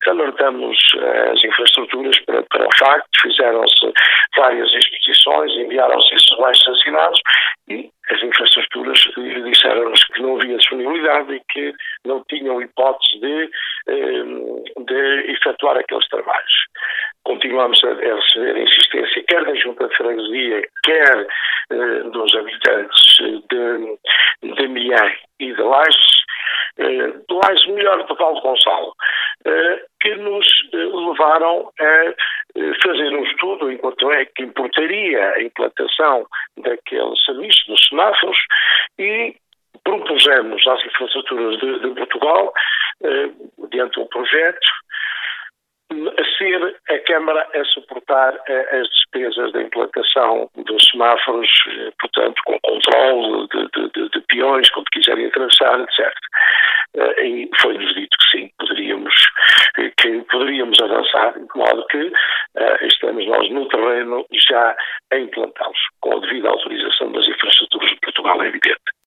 alertamos as infraestruturas para o facto, fizeram-se várias exposições, enviaram-se esses baixos assinados e as infraestruturas disseram-nos que não havia disponibilidade e que não tinham hipótese de efetuar aqueles trabalhos. Continuamos a receber a insistência quer da Junta de Freguesia, quer dos habitantes de Miém e de Lages melhor do Val de Gonçalo, que nos levaram a fazer um estudo enquanto é que importaria a implantação daquele serviço dos semáforos e propusemos às infraestruturas de Portugal, diante de um projeto, a ser a Câmara a suportar as despesas da implantação dos semáforos, portanto, com controle de peões, quando quiserem atravessar, etc. E foi-nos dito que sim, que poderíamos avançar, de modo que estamos nós no terreno já a implantá-los, com a devida autorização das infraestruturas de Portugal, é evidente.